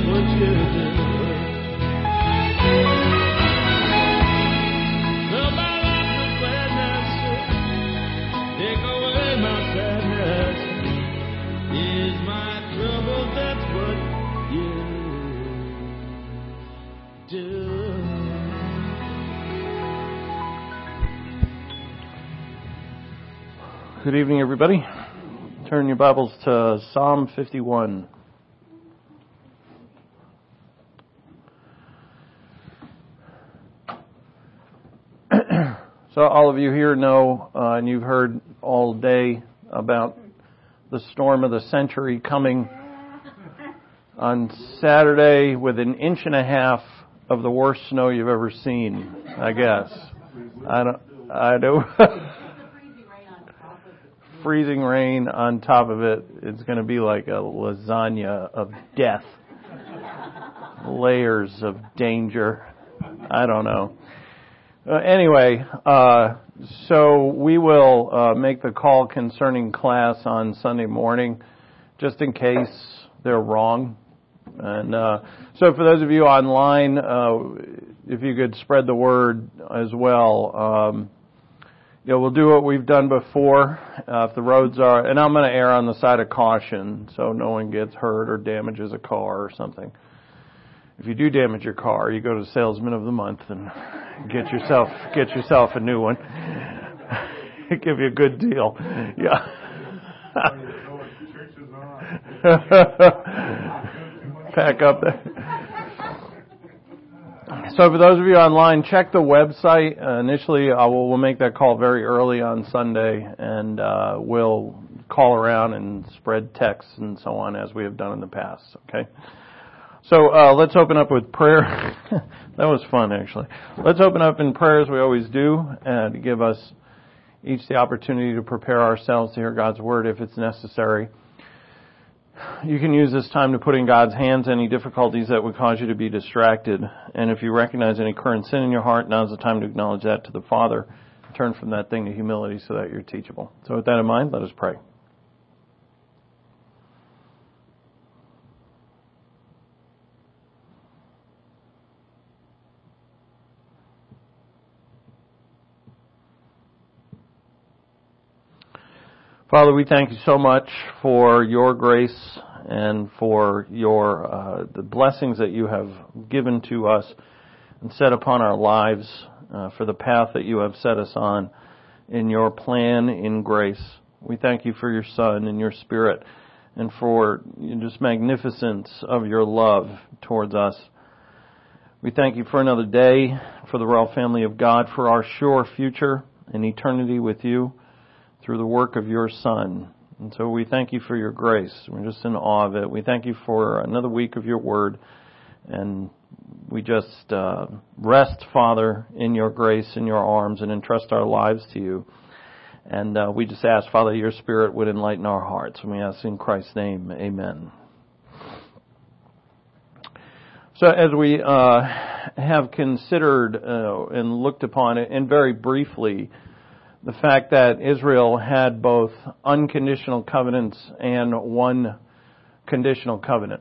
what you do. Fill my life with gladness, take away my sadness. Ease my trouble, that's what you do. Good evening, everybody. Turn your Bibles to Psalm 51. So all of you here know, and you've heard all day about the storm of the century coming on Saturday with 1.5 inches of the worst snow you've ever seen, I guess. I don't. Freezing rain on top of it. It's going to be like a lasagna of death. Layers of danger. I don't know. Anyway, so we will make the call concerning class on Sunday morning, just in case they're wrong. And so for those of you online, if you could spread the word as well. We'll do what we've done before. If the roads are, and I'm going to err on the side of caution, so no one gets hurt or damages a car or something. If you do damage your car, you go to Salesman of the Month and get yourself a new one. Give you a good deal. Yeah. Pack up there. So for those of you online, check the website. Initially, we'll make that call very early on Sunday, and we'll call around and spread texts and so on as we have done in the past. Okay. So let's open up with prayer. That was fun, actually. Let's open up in prayer as we always do, to give us each the opportunity to prepare ourselves to hear God's word if it's necessary. You can use this time to put in God's hands any difficulties that would cause you to be distracted. And if you recognize any current sin in your heart, now's the time to acknowledge that to the Father. Turn from that thing to humility so that you're teachable. So with that in mind, let us pray. Father, we thank you so much for your grace and for your the blessings that you have given to us and set upon our lives, for the path that you have set us on in your plan in grace. We thank you for your Son and your Spirit and for just magnificence of your love towards us. We thank you for another day, for the royal family of God, for our sure future in eternity with you, through the work of your Son. And so we thank you for your grace. We're just in awe of it. We thank you for another week of your word. And we just rest, Father, in your grace, in your arms, and entrust our lives to you. And we just ask, Father, your Spirit would enlighten our hearts. And we ask in Christ's name, amen. So as we have considered and looked upon it, and very briefly, the fact that Israel had both unconditional covenants and one conditional covenant.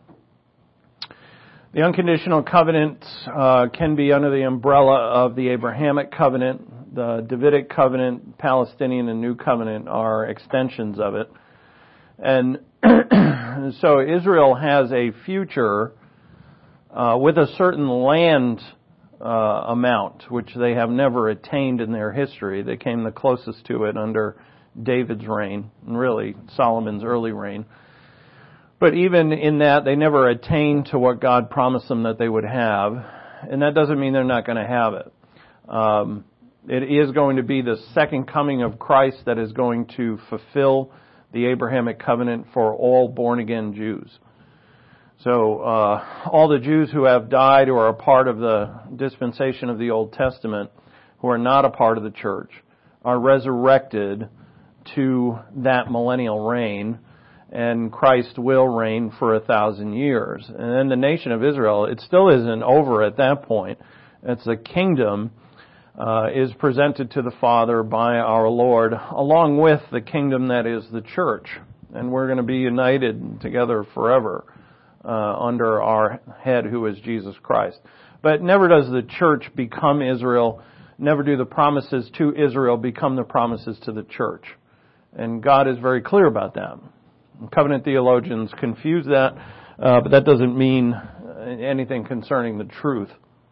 The unconditional covenants can be under the umbrella of the Abrahamic covenant. The Davidic covenant, Palestinian, and New Covenant are extensions of it. And so Israel has a future with a certain land amount, which they have never attained in their history. They came the closest to it under David's reign, and really Solomon's early reign. But even in that, they never attained to what God promised them that they would have. And that doesn't mean they're not going to have it. It is going to be the second coming of Christ that is going to fulfill the Abrahamic covenant for all born-again Jews. So all the Jews who have died or are a part of the dispensation of the Old Testament, who are not a part of the church, are resurrected to that millennial reign, and Christ will reign for 1,000 years. And then the nation of Israel, it still isn't over at that point. It's the kingdom is presented to the Father by our Lord, along with the kingdom that is the church. And we're going to be united together forever under our head, who is Jesus Christ. But never does the church become Israel. Never do the promises to Israel become the promises to the church. And God is very clear about that. Covenant theologians confuse that, but that doesn't mean anything concerning the truth.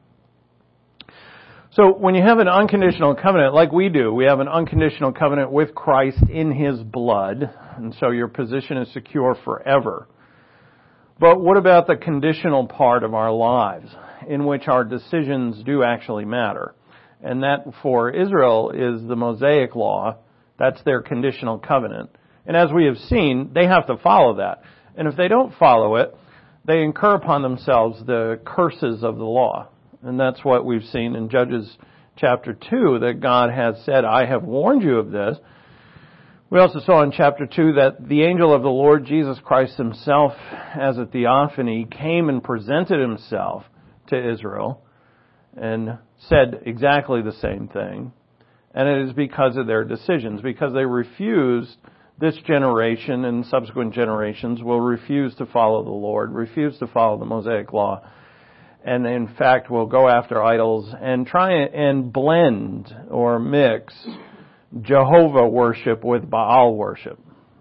So when you have an unconditional covenant, like we do, we have an unconditional covenant with Christ in His blood, and so your position is secure forever. But what about the conditional part of our lives, in which our decisions do actually matter? And that, for Israel, is the Mosaic Law. That's their conditional covenant. And as we have seen, they have to follow that. And if they don't follow it, they incur upon themselves the curses of the law. And that's what we've seen in Judges chapter 2, that God has said, I have warned you of this. We also saw in chapter 2 that the angel of the Lord Jesus Christ Himself, as a theophany, came and presented Himself to Israel and said exactly the same thing. And it is because of their decisions, because they refused. This generation and subsequent generations will refuse to follow the Lord, refuse to follow the Mosaic Law, and in fact will go after idols and try and blend or mix Jehovah worship with Baal worship.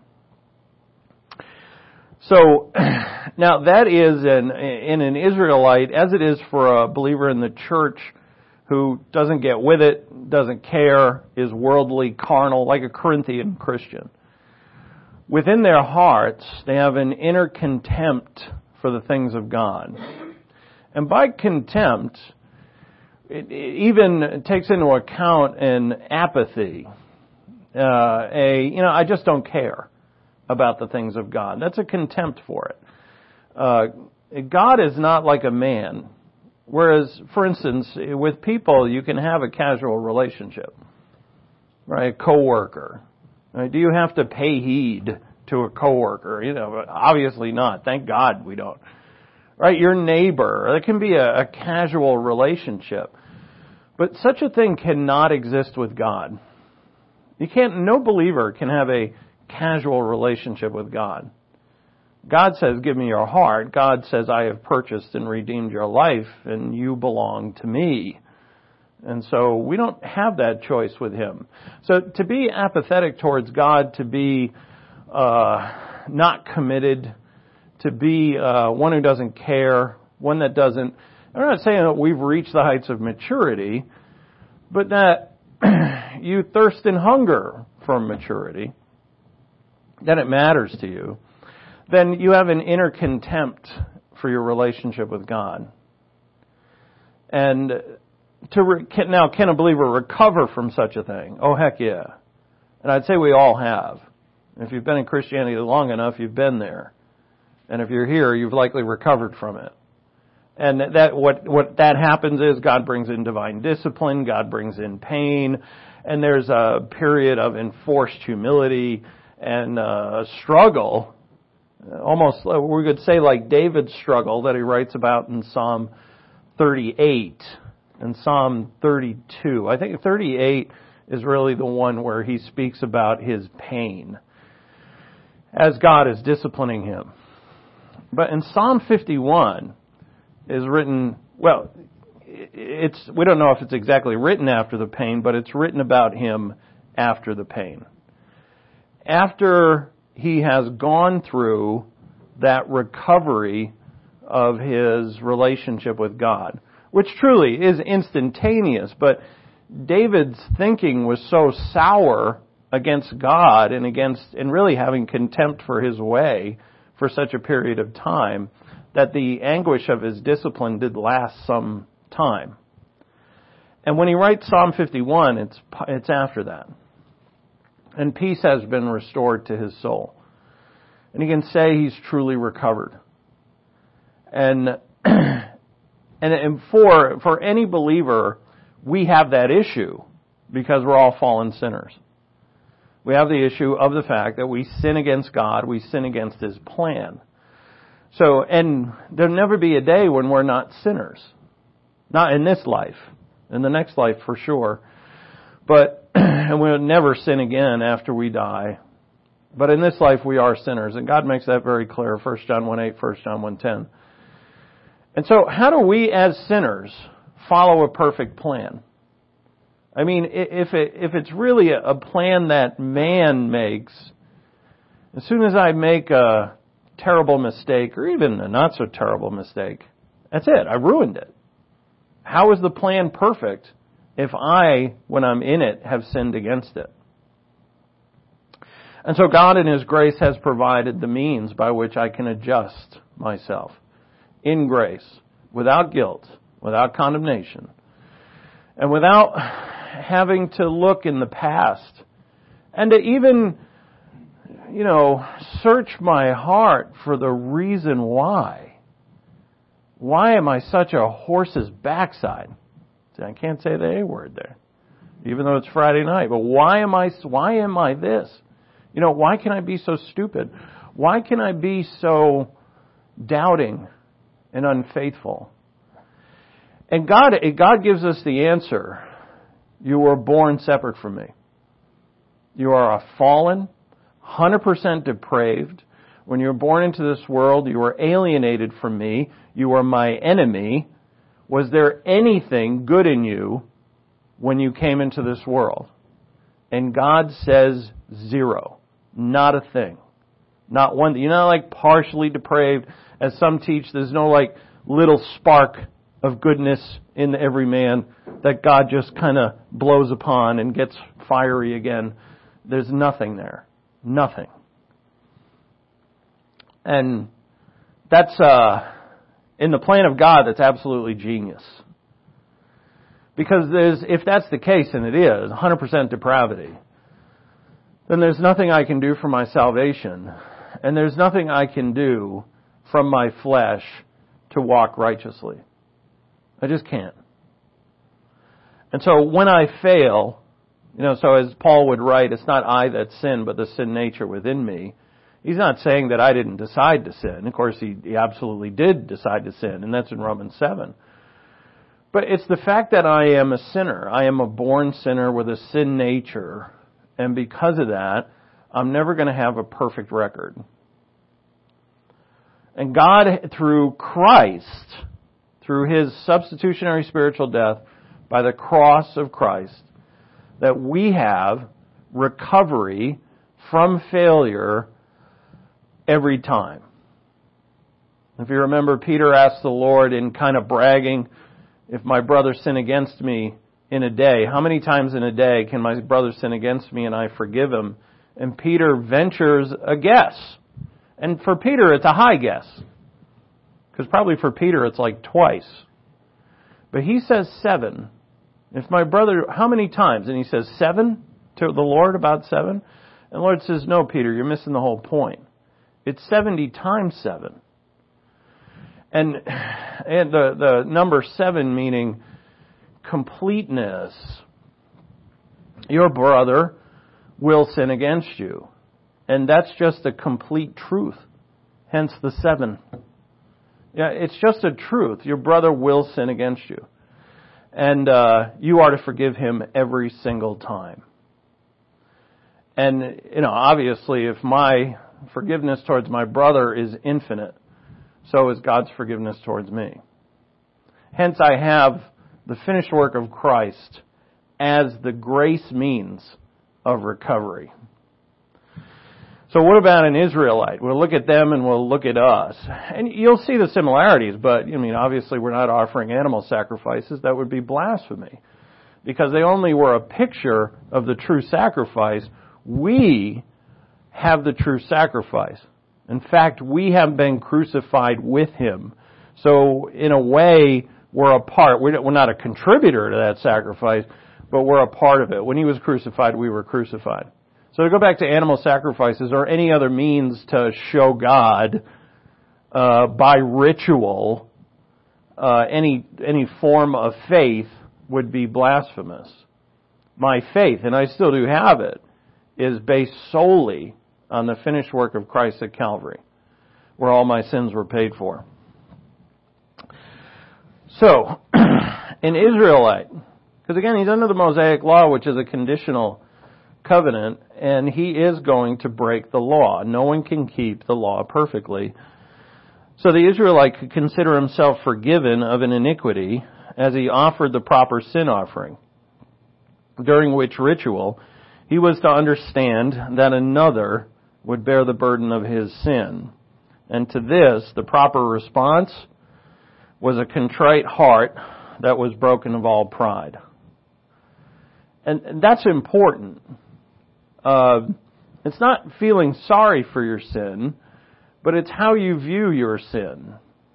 So, now that is in an Israelite, as it is for a believer in the church who doesn't get with it, doesn't care, is worldly, carnal, like a Corinthian Christian. Within their hearts, they have an inner contempt for the things of God. And by contempt, it even takes into account an apathy, I just don't care about the things of God. That's a contempt for it. God is not like a man. Whereas, for instance, with people, you can have a casual relationship, right? A coworker. Right? Do you have to pay heed to a coworker? Obviously not. Thank God we don't. Right? Your neighbor. It can be a casual relationship. But such a thing cannot exist with God. No believer can have a casual relationship with God. God says, give me your heart. God says, I have purchased and redeemed your life, and you belong to me. And so we don't have that choice with Him. So to be apathetic towards God, to be not committed, to be one who doesn't care, one that doesn't... I'm not saying that we've reached the heights of maturity, but that you thirst and hunger for maturity, that it matters to you, then you have an inner contempt for your relationship with God. And now, can a believer recover from such a thing? Oh, heck yeah. And I'd say we all have. If you've been in Christianity long enough, you've been there. And if you're here, you've likely recovered from it. And what that happens is God brings in divine discipline, God brings in pain, and there's a period of enforced humility and struggle. Almost, we could say like David's struggle that he writes about in Psalm 38 and Psalm 32. I think 38 is really the one where he speaks about his pain as God is disciplining him. But in Psalm 51 is written, well, we don't know if it's exactly written after the pain, but it's written about him after the pain. After he has gone through that recovery of his relationship with God, which truly is instantaneous, but David's thinking was so sour against God and really having contempt for His way for such a period of time that the anguish of his discipline did last some time. And when he writes Psalm 51, it's after that. And peace has been restored to his soul. And he can say he's truly recovered. And for any believer, we have that issue because we're all fallen sinners. We have the issue of the fact that we sin against God, we sin against His plan. So, and there'll never be a day when we're not sinners. Not in this life. In the next life, for sure. But, and we'll never sin again after we die. But in this life we are sinners, and God makes that very clear, 1 John 1:8, 1 John 1:10. And so how do we as sinners follow a perfect plan? I mean, if it's really a plan that man makes, as soon as I make a terrible mistake, or even a not so terrible mistake, that's it, I ruined it. How is the plan perfect if I, when I'm in it, have sinned against it? And so God in His grace has provided the means by which I can adjust myself in grace, without guilt, without condemnation, and without having to look in the past and to even, search my heart for the reason why. Why am I such a horse's backside? See, I can't say the A word there, even though it's Friday night. But why am I this? Why can I be so stupid? Why can I be so doubting and unfaithful? And God gives us the answer. You were born separate from me. You are a fallen, 100% depraved. When you were born into this world, you were alienated from me. You were my enemy. Was there anything good in you when you came into this world? And God says 0. Not a thing. Not one. You're not like partially depraved. As some teach, there's no like little spark of goodness in every man that God just kind of blows upon and gets fiery again. There's nothing there. Nothing. And that's, in the plan of God, that's absolutely genius. Because if that's the case, and it is, 100% depravity, then there's nothing I can do for my salvation, and there's nothing I can do from my flesh to walk righteously. I just can't. And so when I fail, so as Paul would write, it's not I that sin, but the sin nature within me. He's not saying that I didn't decide to sin. Of course, he absolutely did decide to sin, and that's in Romans 7. But it's the fact that I am a sinner. I am a born sinner with a sin nature. And because of that, I'm never going to have a perfect record. And God, through Christ, through His substitutionary spiritual death, by the cross of Christ, that we have recovery from failure every time. If you remember, Peter asked the Lord in kind of bragging, if my brother sin against me in a day, how many times in a day can my brother sin against me and I forgive him? And Peter ventures a guess. And for Peter, it's a high guess. Because probably for Peter, it's like twice. But he says 7. If my brother, how many times? And he says 7 to the Lord, about 7. And the Lord says, no, Peter, you're missing the whole point. It's 70 times 7. And the number 7 meaning completeness. Your brother will sin against you. And that's just a complete truth. Hence the 7. Yeah, it's just a truth. Your brother will sin against you. And you are to forgive him every single time. And, obviously if my forgiveness towards my brother is infinite, so is God's forgiveness towards me. Hence I have the finished work of Christ as the grace means of recovery. So what about an Israelite? We'll look at them and we'll look at us. And you'll see the similarities, but obviously we're not offering animal sacrifices. That would be blasphemy. Because they only were a picture of the true sacrifice. We have the true sacrifice. In fact, we have been crucified with Him. So in a way, we're a part. We're not a contributor to that sacrifice, but we're a part of it. When He was crucified, we were crucified. So to go back to animal sacrifices or any other means to show God by ritual, any form of faith would be blasphemous. My faith, and I still do have it, is based solely on the finished work of Christ at Calvary, where all my sins were paid for. So, an Israelite, because again, he's under the Mosaic law, which is a conditional covenant, and he is going to break the law. No one can keep the law perfectly. So the Israelite could consider himself forgiven of an iniquity as he offered the proper sin offering, during which ritual he was to understand that another would bear the burden of his sin. And to this, the proper response was a contrite heart that was broken of all pride. And that's important. It's not feeling sorry for your sin, but it's how you view your sin.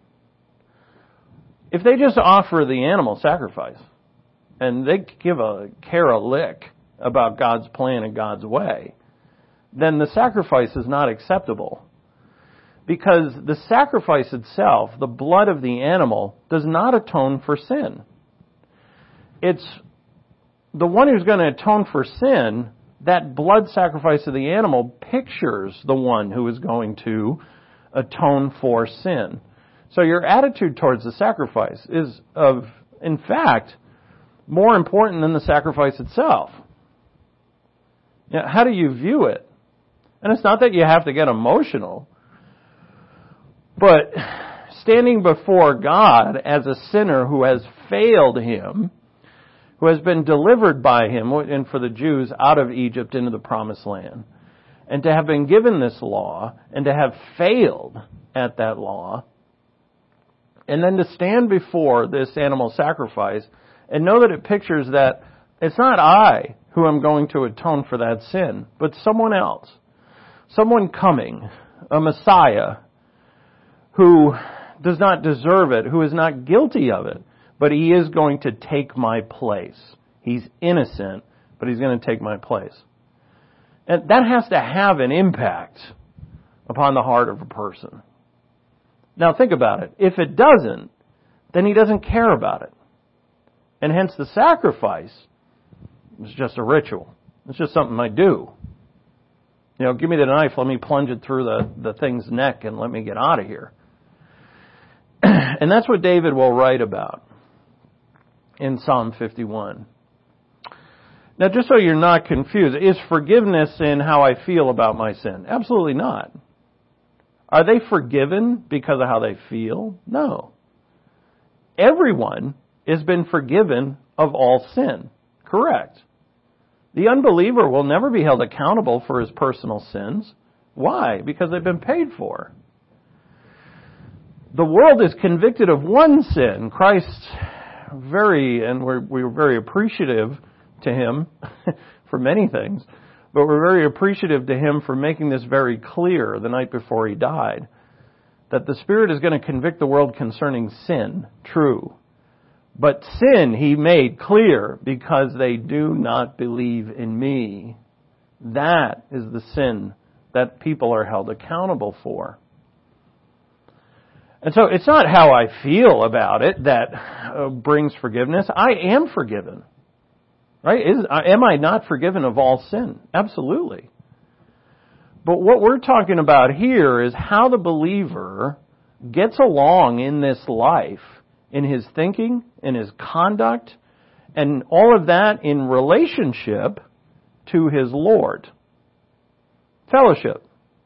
If they just offer the animal sacrifice, and they give a care a lick about God's plan and God's way, then the sacrifice is not acceptable. Because the sacrifice itself, the blood of the animal, does not atone for sin. It's the one who's going to atone for sin. That blood sacrifice of the animal pictures the one who is going to atone for sin. So your attitude towards the sacrifice is in fact, more important than the sacrifice itself. Now, how do you view it? And it's not that you have to get emotional, but standing before God as a sinner who has failed Him, who has been delivered by Him, and for the Jews, out of Egypt into the Promised Land, and to have been given this law, and to have failed at that law, and then to stand before this animal sacrifice and know that it pictures that it's not I who am going to atone for that sin, but someone else. Someone coming, a Messiah, who does not deserve it, who is not guilty of it, but He is going to take my place. He's innocent, but He's going to take my place. And that has to have an impact upon the heart of a person. Now think about it. If it doesn't, then He doesn't care about it. And hence the sacrifice is just a ritual. It's just something I do. You know, give me the knife, let me plunge it through the thing's neck and let me get out of here. And that's what David will write about in Psalm 51. Now, just so you're not confused, is forgiveness in how I feel about my sin? Absolutely not. Are they forgiven because of how they feel? No. Everyone has been forgiven of all sin. Correct. The unbeliever will never be held accountable for his personal sins. Why? Because they've been paid for. The world is convicted of one sin. Christ, we're very appreciative to Him for many things, but we're very appreciative to Him for making this very clear the night before He died, that the Spirit is going to convict the world concerning sin, true. But sin He made clear because they do not believe in Me. That is the sin that people are held accountable for. And so it's not how I feel about it that brings forgiveness. I am forgiven. Right? Am I not forgiven of all sin? Absolutely. But what we're talking about here is how the believer gets along in this life, in his thinking, in his conduct, and all of that in relationship to his Lord. Fellowship.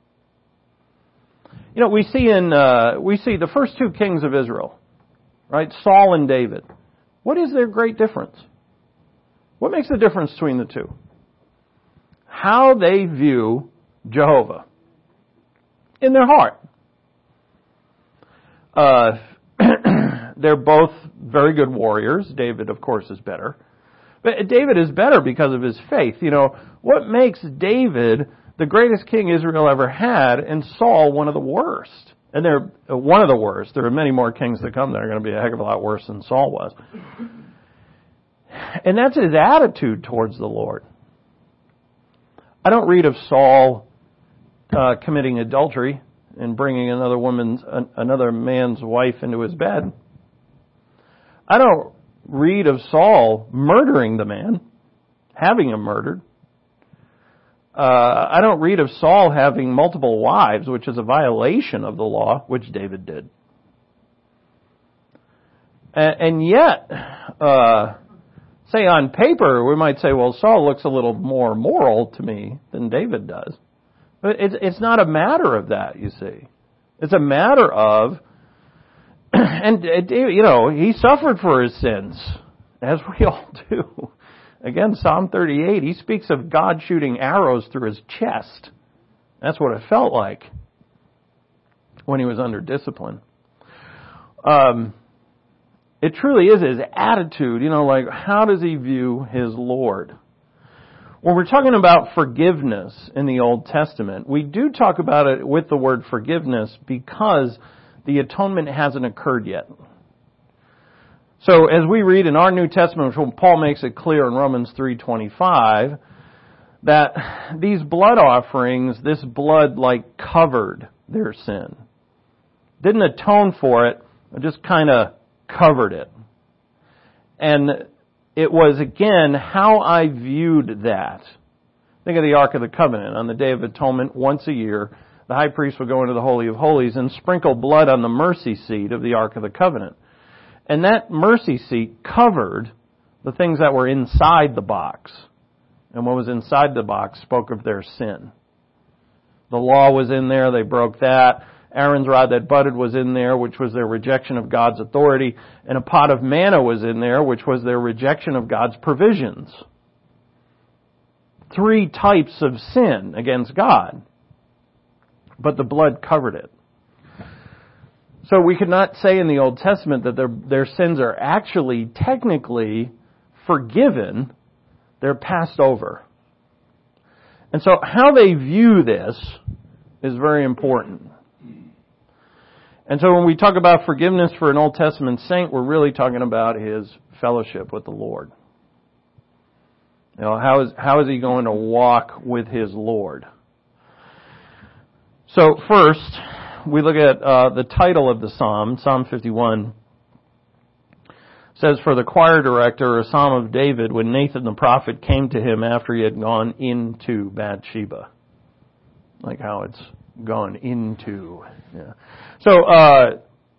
You know, we see the first two kings of Israel, right? Saul and David. What is their great difference? What makes the difference between the two? How they view Jehovah in their heart. They're both very good warriors. David, of course, is better. But David is better because of his faith. You know, what makes David the greatest king Israel ever had, and Saul one of the worst? And they're one of the worst. There are many more kings to come that are going to be a heck of a lot worse than Saul was. And that's his attitude towards the Lord. I don't read of Saul committing adultery and bringing another man's wife into his bed. I don't read of Saul murdering the man, having him murdered. I don't read of Saul having multiple wives, which is a violation of the law, which David did. And yet, say on paper, we might say, well, Saul looks a little more moral to me than David does. But it's not a matter of that, you see. It's a matter of, and he suffered for his sins, as we all do. Again, Psalm 38, he speaks of God shooting arrows through his chest. That's what it felt like when he was under discipline. It truly is his attitude, like how does he view his Lord? When we're talking about forgiveness in the Old Testament, we do talk about it with the word forgiveness because the atonement hasn't occurred yet. So as we read in our New Testament, Paul makes it clear in Romans 3:25, that these blood offerings, this blood covered their sin. Didn't atone for it, it just kind of covered it. And it was, again, how I viewed that. Think of the Ark of the Covenant. On the Day of Atonement, once a year, the high priest would go into the Holy of Holies and sprinkle blood on the mercy seat of the Ark of the Covenant. And that mercy seat covered the things that were inside the box. And what was inside the box spoke of their sin. The law was in there, they broke that. Aaron's rod that budded was in there, which was their rejection of God's authority. And a pot of manna was in there, which was their rejection of God's provisions. 3 types of sin against God. But the blood covered it. So we could not say in the Old Testament that their sins are actually technically forgiven. They're passed over. And so how they view this is very important. And so when we talk about forgiveness for an Old Testament saint, we're really talking about his fellowship with the Lord. How is he going to walk with his Lord? So first, we look at the title of the psalm, Psalm 51. It says, for the choir director, a psalm of David, when Nathan the prophet came to him after he had gone into Bathsheba. Like how it's gone into. Yeah. So, I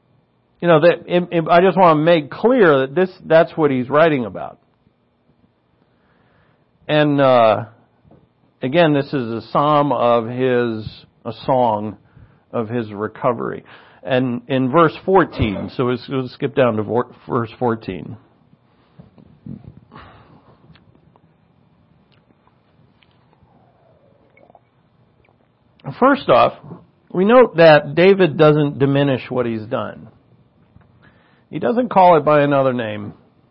just want to make clear that that's what he's writing about. And, again, this is a psalm of a song of his recovery. And in verse 14, so we'll skip down to verse 14. First off, we note that David doesn't diminish what he's done. He doesn't call it by another name.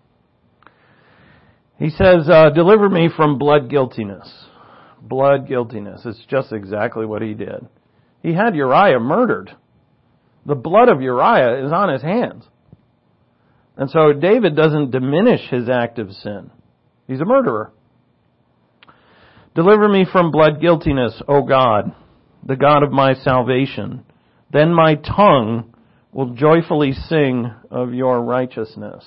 He says, deliver me from blood guiltiness. Blood guiltiness. It's just exactly what he did. He had Uriah murdered. The blood of Uriah is on his hands. And so David doesn't diminish his act of sin. He's a murderer. Deliver me from blood guiltiness, O God, the God of my salvation. Then my tongue will joyfully sing of your righteousness.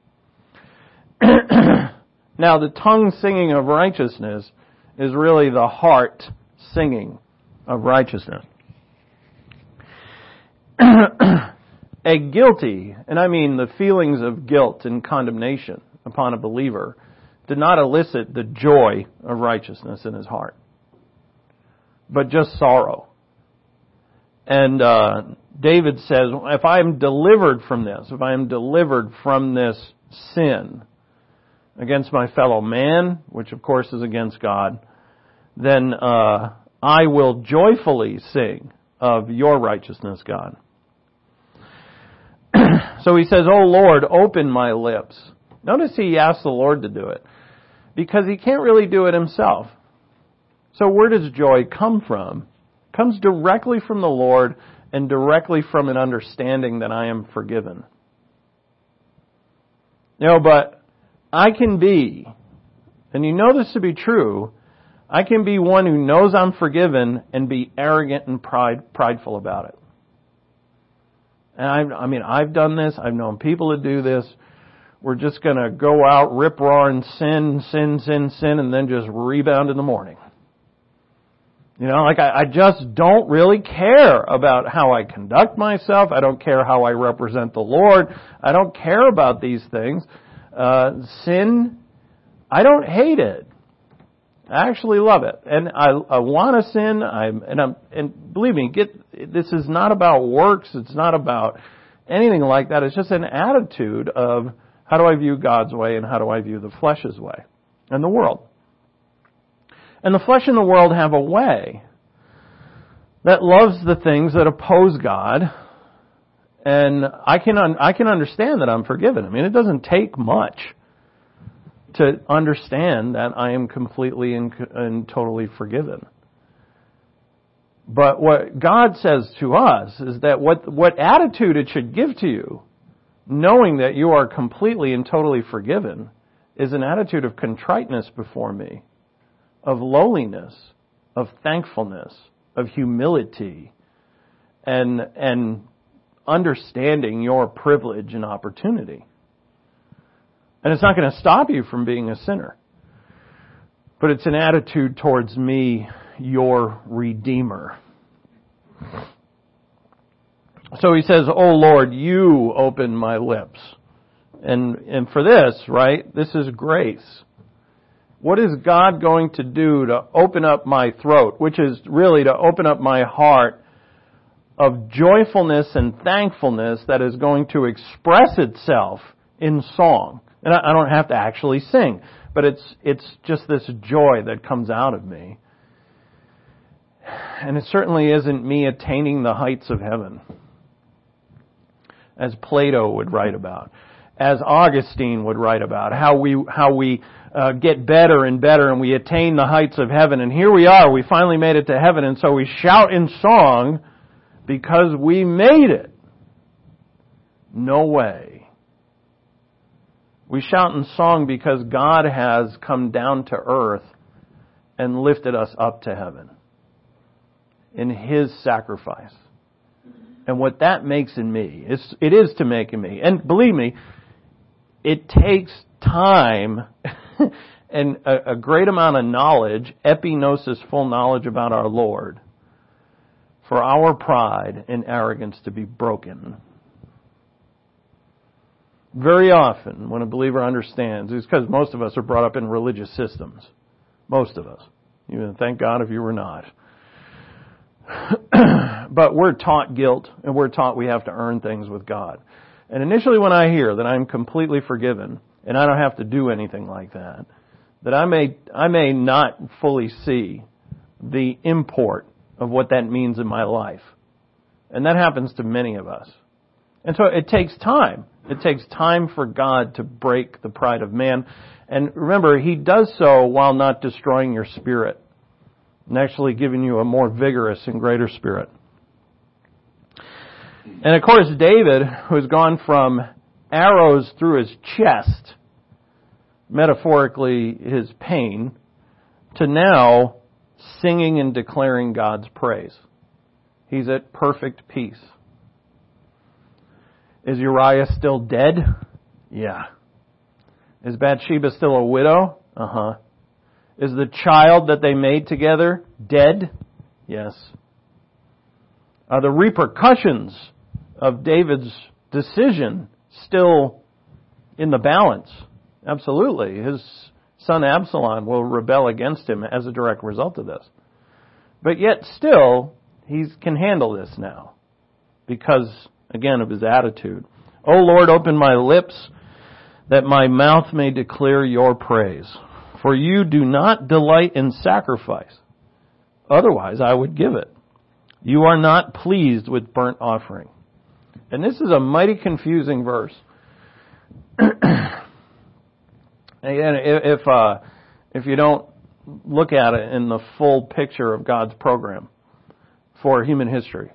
Now, the tongue singing of righteousness is really the heart singing of righteousness. A guilty, and I mean the feelings of guilt and condemnation upon a believer, did not elicit the joy of righteousness in his heart, but just sorrow. And David says, if I am delivered from this, if I am delivered from this sin against my fellow man, which of course is against God, then I will joyfully sing of your righteousness, God. So he says, O Lord, open my lips. Notice he asks the Lord to do it, because he can't really do it himself. So where does joy come from? It comes directly from the Lord and directly from an understanding that I am forgiven. But I can be, and you know this to be true, I can be one who knows I'm forgiven and be arrogant and prideful about it. And I've done this. I've known people to do this. We're just going to go out, rip-roaring, sin, and then just rebound in the morning. I just don't really care about how I conduct myself. I don't care how I represent the Lord. I don't care about these things. Sin I don't hate it. I actually love it, and I want to sin. And believe me, this is not about works. It's not about anything like that. It's just an attitude of how do I view God's way and how do I view the flesh's way and the world. And the flesh and the world have a way that loves the things that oppose God, and I can understand that I'm forgiven. I mean, it doesn't take much to understand that I am completely and totally forgiven. But what God says to us is that what attitude it should give to you, knowing that you are completely and totally forgiven, is an attitude of contriteness before me, of lowliness, of thankfulness, of humility, and understanding your privilege and opportunity. And it's not going to stop you from being a sinner. But it's an attitude towards me, your Redeemer. So he says, "Oh Lord, you open my lips." And for this, right, this is grace. What is God going to do to open up my throat, which is really to open up my heart of joyfulness and thankfulness that is going to express itself in song? And I don't have to actually sing, but it's just this joy that comes out of me. And it certainly isn't me attaining the heights of heaven, as Plato would write about, as Augustine would write about, how we get better and better and we attain the heights of heaven. And here we are, we finally made it to heaven, and so we shout in song because we made it. No way. We shout in song because God has come down to earth and lifted us up to heaven in His sacrifice. And what that makes in me, it is to make in me. And believe me, it takes time and a great amount of knowledge, epignosis, full knowledge about our Lord, for our pride and arrogance to be broken. Very often, when a believer understands, it's because most of us are brought up in religious systems. Most of us. Even thank God if you were not. But we're taught guilt, and we're taught we have to earn things with God. And initially when I hear that I'm completely forgiven, and I don't have to do anything like that, that I may not fully see the import of what that means in my life. And that happens to many of us. And so it takes time. It takes time for God to break the pride of man. And remember, He does so while not destroying your spirit, and actually giving you a more vigorous and greater spirit. And of course, David, who's gone from arrows through his chest, metaphorically his pain, to now singing and declaring God's praise. He's at perfect peace. Is Uriah still dead? Yeah. Is Bathsheba still a widow? Uh-huh. Is the child that they made together dead? Yes. Are the repercussions of David's decision still in the balance? Absolutely. His son Absalom will rebel against him as a direct result of this. But yet still, he can handle this now because, again, of his attitude. O Lord, open my lips that my mouth may declare your praise. For you do not delight in sacrifice. Otherwise, I would give it. You are not pleased with burnt offering. And this is a mighty confusing verse. Again, if you don't look at it in the full picture of God's program for human history,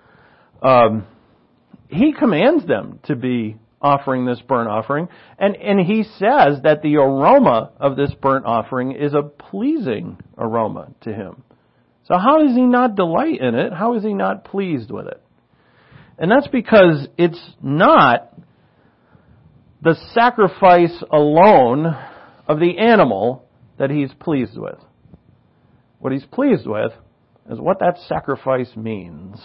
He commands them to be offering this burnt offering, and He says that the aroma of this burnt offering is a pleasing aroma to Him. So how does He not delight in it? How is He not pleased with it? And that's because it's not the sacrifice alone of the animal that He's pleased with. What He's pleased with is what that sacrifice means.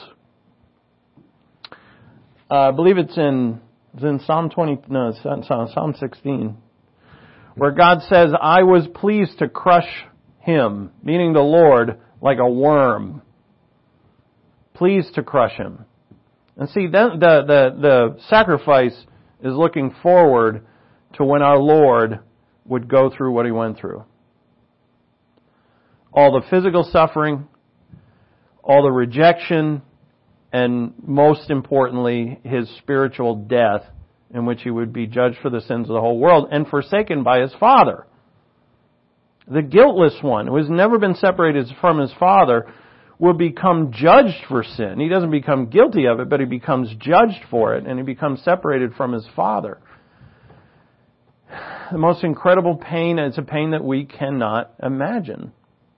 I believe it's in Psalm 16, where God says, I was pleased to crush him, meaning the Lord, like a worm. Pleased to crush him. And see, the sacrifice is looking forward to when our Lord would go through what he went through. All the physical suffering, all the rejection, and most importantly, his spiritual death, in which he would be judged for the sins of the whole world and forsaken by his Father. The guiltless one, who has never been separated from his Father, will become judged for sin. He doesn't become guilty of it, but he becomes judged for it, and he becomes separated from his Father. The most incredible pain, it's a pain that we cannot imagine.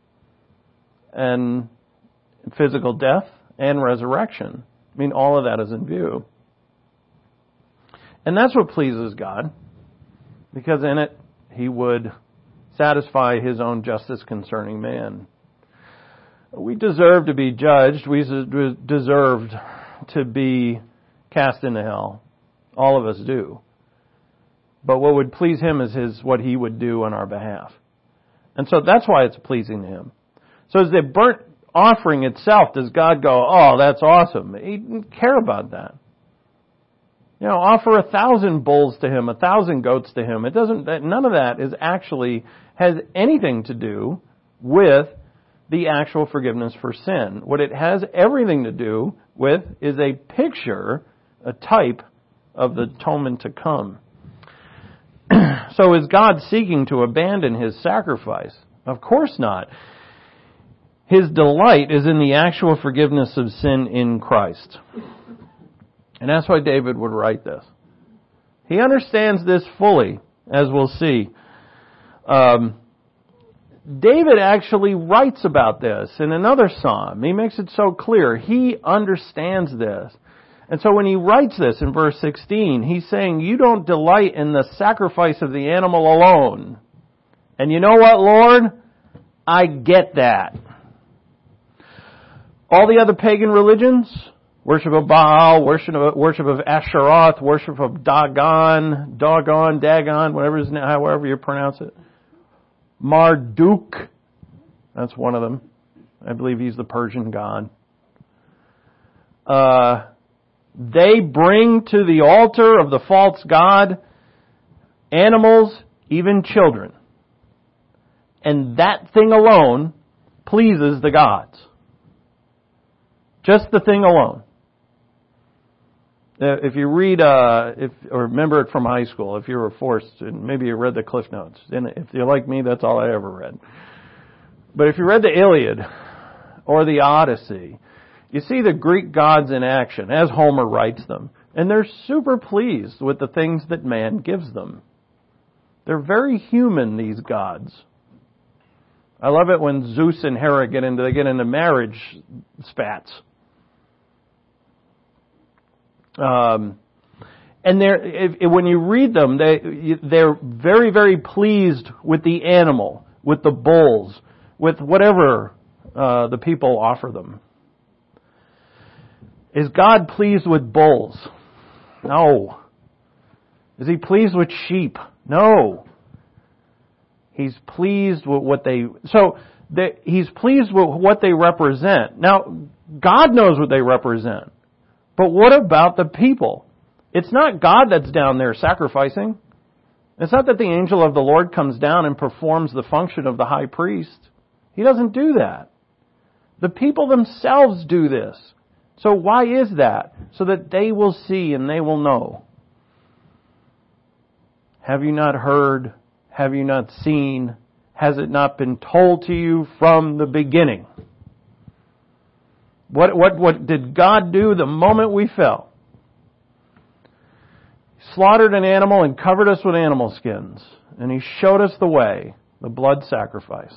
And physical death and resurrection. I mean, all of that is in view. And that's what pleases God, because in it, he would satisfy his own justice concerning man. We deserve to be judged. We deserved to be cast into hell. All of us do. But what would please him is what he would do on our behalf. And so that's why it's pleasing to him. So as the burnt offering itself, does God go, oh, that's awesome? He didn't care about that. You know, offer 1,000 bulls to him, 1,000 goats to him. None of that has anything to do with the actual forgiveness for sin. What it has everything to do with is a picture, a type of the atonement to come. So is God seeking to abandon his sacrifice? Of course not. His delight is in the actual forgiveness of sin in Christ. And that's why David would write this. He understands this fully, as we'll see. David actually writes about this in another psalm. He makes it so clear. He understands this. And so when he writes this in verse 16, he's saying, you don't delight in the sacrifice of the animal alone. And you know what, Lord? I get that. All the other pagan religions, worship of Baal, worship of Asheroth, worship of Dagon, however you pronounce it. Marduk, that's one of them. I believe he's the Persian god. They bring to the altar of the false god animals, even children. And that thing alone pleases the gods. Just the thing alone. If you read, or remember it from high school, if you were forced, and maybe you read the Cliff Notes. And if you're like me, that's all I ever read. But if you read the Iliad or the Odyssey, you see the Greek gods in action, as Homer writes them. And they're super pleased with the things that man gives them. They're very human, these gods. I love it when Zeus and Hera get into marriage spats. And when you read them, they're very, very pleased with the animal, with the bulls, with whatever the people offer them. Is God pleased with bulls? No. Is he pleased with sheep? No. He's pleased with he's pleased with what they represent. Now, God knows what they represent. But what about the people? It's not God that's down there sacrificing. It's not that the angel of the Lord comes down and performs the function of the high priest. He doesn't do that. The people themselves do this. So why is that? So that they will see and they will know. Have you not heard? Have you not seen? Has it not been told to you from the beginning? What did God do the moment we fell? He slaughtered an animal and covered us with animal skins. And He showed us the way, the blood sacrifice.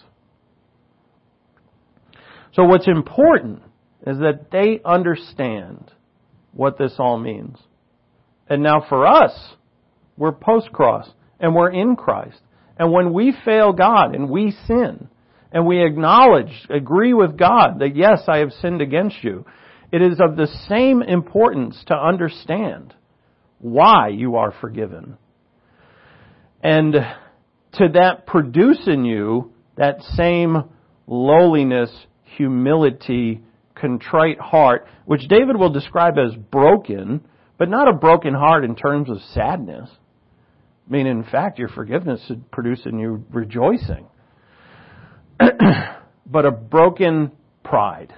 So what's important is that they understand what this all means. And now for us, we're post-cross and we're in Christ. And when we fail God and we sin, and we agree with God that yes, I have sinned against you, it is of the same importance to understand why you are forgiven. And to that produce in you that same lowliness, humility, contrite heart, which David will describe as broken, but not a broken heart in terms of sadness. I mean, in fact, your forgiveness should produce in you rejoicing. But a broken pride.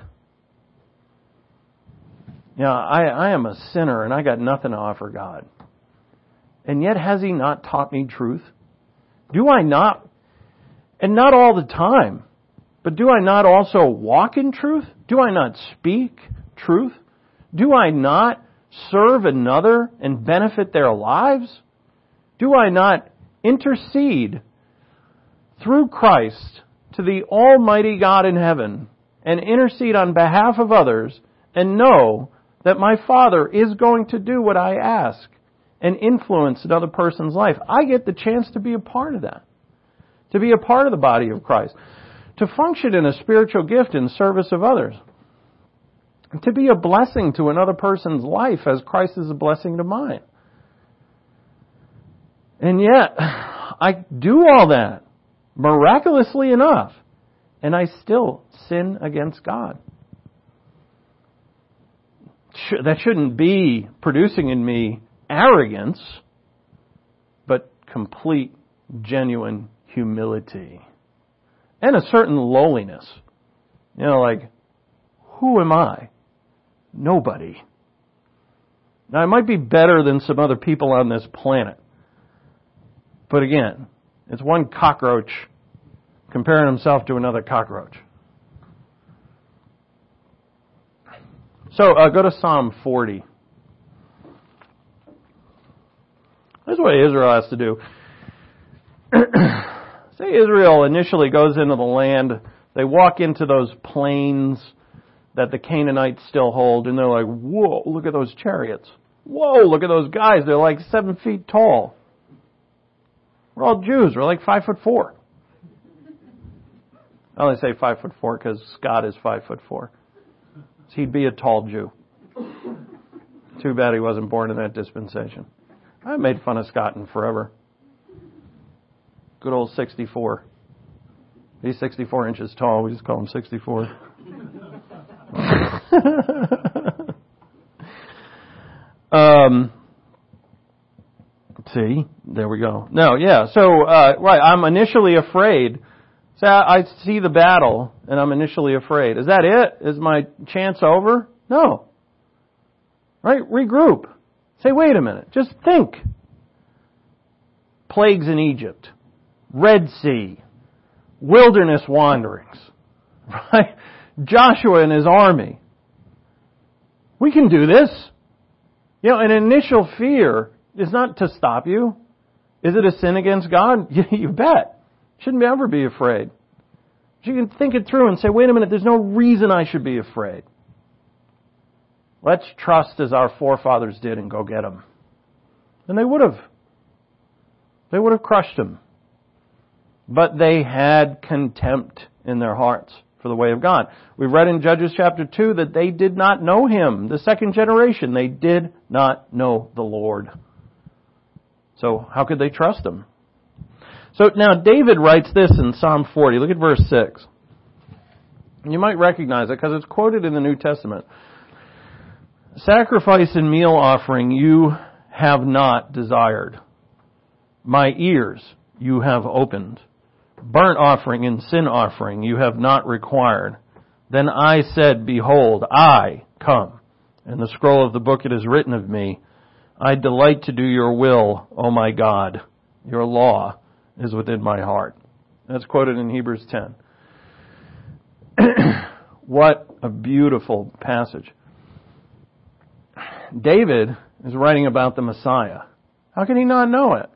I am a sinner and I got nothing to offer God. And yet has He not taught me truth? Do I not? And not all the time. But do I not also walk in truth? Do I not speak truth? Do I not serve another and benefit their lives? Do I not intercede through Christ to the Almighty God in heaven and intercede on behalf of others and know that my Father is going to do what I ask and influence another person's life? I get the chance to be a part of that, to be a part of the body of Christ, to function in a spiritual gift in service of others, to be a blessing to another person's life as Christ is a blessing to mine. And yet, I do all that, miraculously enough, and I still sin against God. That shouldn't be producing in me arrogance, but complete, genuine humility. And a certain lowliness. Like, who am I? Nobody. Now, I might be better than some other people on this planet. But again, it's one cockroach comparing himself to another cockroach. So, go to Psalm 40. This is what Israel has to do. Say Israel initially goes into the land, they walk into those plains that the Canaanites still hold, and they're like, whoa, look at those chariots. Whoa, look at those guys, they're like 7 feet tall. We're all Jews, we're like 5'4". I only say 5'4" because Scott is 5'4". So he'd be a tall Jew. Too bad he wasn't born in that dispensation. I made fun of Scott in forever. Good old 64. He's 64 inches tall. We just call him 64. See, there we go. No, yeah. So, right, I'm initially afraid. So I see the battle, and I'm initially afraid. Is that it? Is my chance over? No. Right? Regroup. Say, wait a minute. Just think. Plagues in Egypt. Red Sea. Wilderness wanderings. Right? Joshua and his army. We can do this. An initial fear is not to stop you. Is it a sin against God? You bet. Shouldn't ever be afraid. But you can think it through and say, wait a minute, there's no reason I should be afraid. Let's trust as our forefathers did and go get them. And they would have. They would have crushed him. But they had contempt in their hearts for the way of God. We read in Judges chapter 2 that they did not know Him. The second generation, they did not know the Lord. So how could they trust Him? So now David writes this in Psalm 40. Look at verse 6. And you might recognize it because it's quoted in the New Testament. Sacrifice and meal offering you have not desired. My ears you have opened. Burnt offering and sin offering you have not required. Then I said, behold, I come. In the scroll of the book it is written of me, I delight to do your will, O my God. Your law is within my heart. That's quoted in Hebrews 10. What a beautiful passage. David is writing about the Messiah. How can he not know it?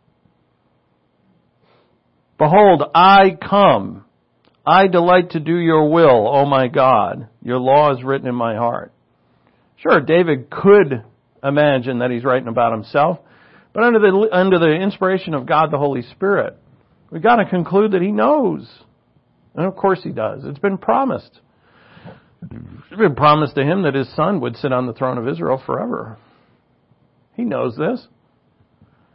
Behold, I come. I delight to do your will, O my God. Your law is written in my heart. Sure, David could imagine that he's writing about himself, but under the inspiration of God the Holy Spirit, we've got to conclude that he knows. And of course he does. It's been promised. It's been promised to him that his son would sit on the throne of Israel forever. He knows this.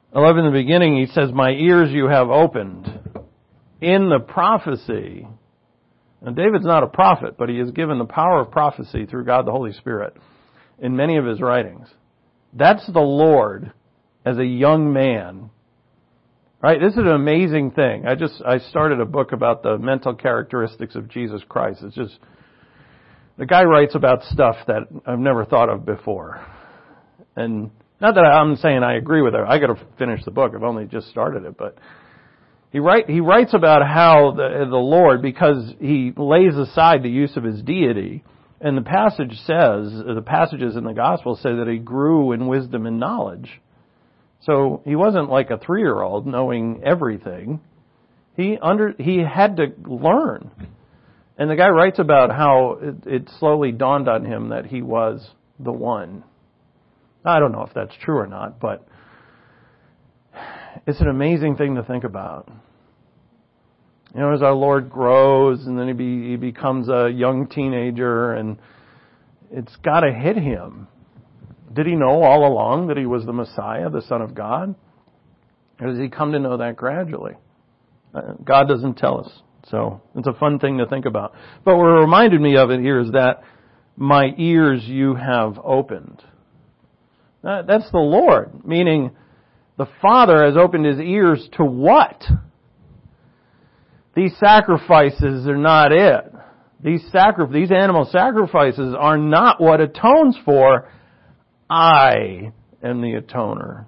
I love in the beginning, he says, my ears you have opened. In the prophecy. Now, David's not a prophet, but he is given the power of prophecy through God the Holy Spirit in many of his writings. That's the Lord as a young man. Right? This is an amazing thing. I started a book about the mental characteristics of Jesus Christ. It's just, the guy writes about stuff that I've never thought of before. And not that I'm saying I agree with it. I got to finish the book. I've only just started it, but he writes about how the Lord, because he lays aside the use of his deity, and the passages in the gospel say that he grew in wisdom and knowledge. So he wasn't like a 3-year-old knowing everything. He had to learn. And the guy writes about how it slowly dawned on him that he was the one. I don't know if that's true or not, but it's an amazing thing to think about. You know, as our Lord grows and then he becomes a young teenager, and it's got to hit him. Did he know all along that he was the Messiah, the Son of God? Or does he come to know that gradually? God doesn't tell us. So it's a fun thing to think about. But what reminded me of it here is that my ears you have opened. That's the Lord, meaning the Father has opened his ears to what? These sacrifices are not it. These animal sacrifices are not what atones for. I am the atoner.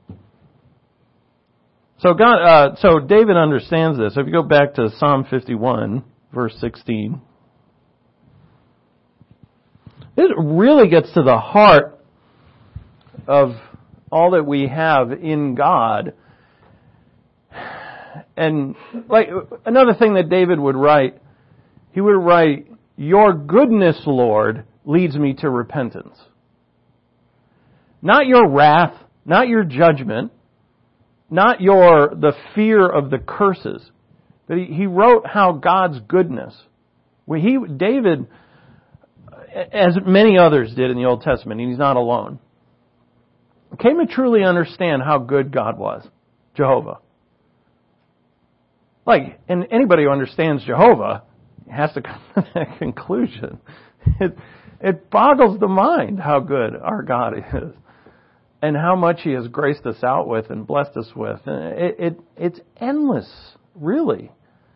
So David understands this. If you go back to Psalm 51, verse 16, it really gets to the heart of all that we have in God. And like another thing that David would write, he would write, your goodness, Lord, leads me to repentance. Not your wrath, not your judgment, not the fear of the curses. But he wrote how God's goodness. David, as many others did in the Old Testament, and he's not alone, came to truly understand how good God was, Jehovah. And anybody who understands Jehovah has to come to that conclusion. It boggles the mind how good our God is, and how much He has graced us out with and blessed us with. It's endless, really.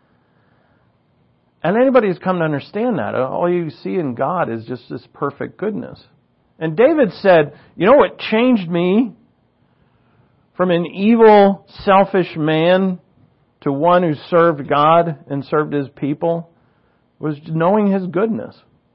And anybody who's come to understand that, all you see in God is just this perfect goodness. And David said, you know what changed me from an evil, selfish man to one who served God and served His people? Was knowing His goodness.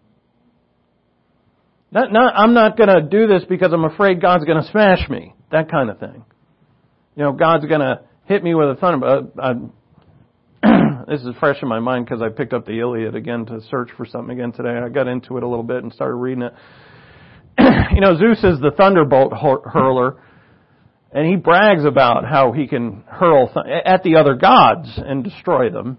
I'm not going to do this because I'm afraid God's going to smash me. That kind of thing. You know, God's going to hit me with a thunder. This is fresh in my mind because I picked up the Iliad again to search for something again today. I got into it a little bit and started reading it. You know, Zeus is the thunderbolt hurler, and he brags about how he can hurl at the other gods and destroy them.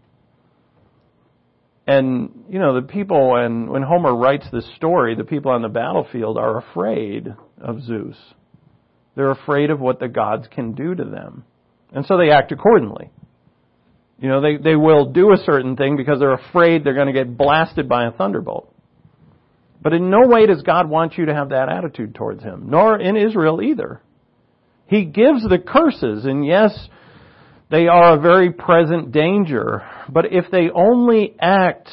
And, you know, the people, when Homer writes this story, the people on the battlefield are afraid of Zeus. They're afraid of what the gods can do to them. And so they act accordingly. You know, they will do a certain thing because they're afraid they're going to get blasted by a thunderbolt. But in no way does God want you to have that attitude towards Him, nor in Israel either. He gives the curses, and yes, they are a very present danger. But if they only act